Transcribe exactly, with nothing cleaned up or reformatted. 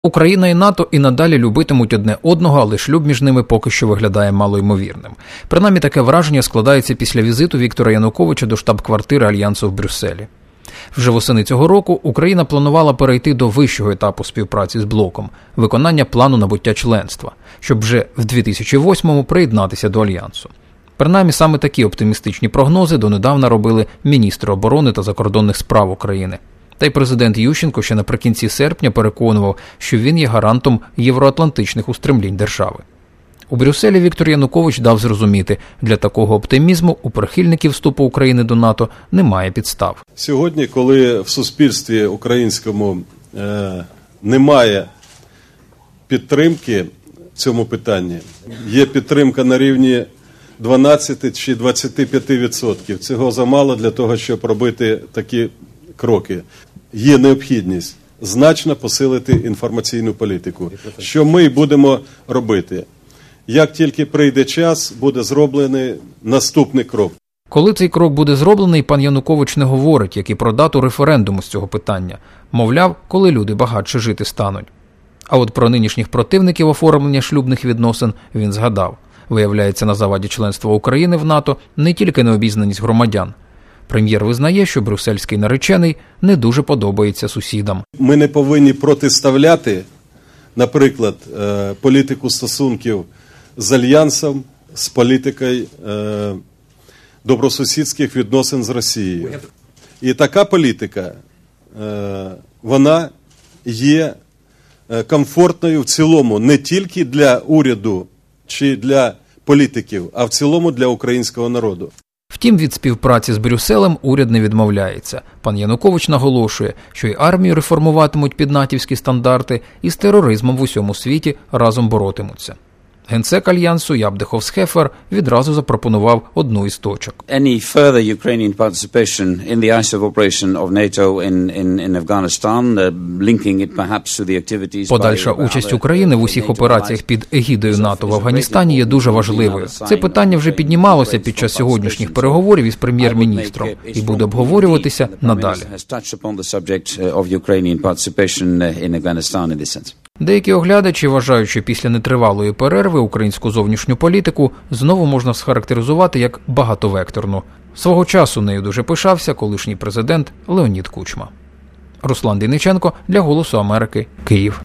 Україна і НАТО і надалі любитимуть одне одного, але шлюб між ними поки що виглядає малоймовірним. Принаймні таке враження складається після візиту Віктора Януковича до штаб-квартири Альянсу в Брюсселі. Вже восени цього року Україна планувала перейти до вищого етапу співпраці з блоком – виконання плану набуття членства, щоб вже в дві тисячі восьмому приєднатися до Альянсу. Принаймні саме такі оптимістичні прогнози донедавна робили міністри оборони та закордонних справ України. Та й президент Ющенко ще наприкінці серпня переконував, що він є гарантом євроатлантичних устремлінь держави. У Брюсселі Віктор Янукович дав зрозуміти, для такого оптимізму у прихильників вступу України до НАТО немає підстав. Сьогодні, коли в суспільстві українському е, немає підтримки в цьому питанні, є підтримка на рівні дванадцять чи двадцять п'ять відсотків. Цього замало для того, щоб робити такі кроки. Є необхідність значно посилити інформаційну політику. Що ми будемо робити? Як тільки прийде час, буде зроблений наступний крок. Коли цей крок буде зроблений, пан Янукович не говорить, як і про дату референдуму з цього питання. Мовляв, коли люди багатше жити стануть. А от про нинішніх противників оформлення шлюбних відносин він згадав. Виявляється, на заваді членства України в НАТО не тільки необізнаність громадян. Прем'єр визнає, що брюссельський наречений не дуже подобається сусідам. Ми не повинні протиставляти, наприклад, політику стосунків з Альянсом, з політикою добросусідських відносин з Росією. І така політика, вона є комфортною в цілому не тільки для уряду чи для політиків, а в цілому для українського народу. Втім, від співпраці з Брюсселем уряд не відмовляється. Пан Янукович наголошує, що й армію реформуватимуть під натівські стандарти, і з тероризмом в усьому світі разом боротимуться. Генсек Альянсу Ябдехов Схефер відразу запропонував одну із точок. Any further Ukrainian participation in the ISAF operation of NATO in in in Afghanistan, uh, linking it perhaps to the activities. Подальша участь України в усіх операціях під егідою НАТО в Афганістані є дуже важливою. Це питання вже піднімалося під час сьогоднішніх переговорів із прем'єр-міністром і буде обговорюватися надалі. Деякі оглядачі вважають, що після нетривалої перерви українську зовнішню політику знову можна схарактеризувати як багатовекторну. Свого часу нею дуже пишався колишній президент Леонід Кучма. Руслан Дейниченко для «Голосу Америки», Київ.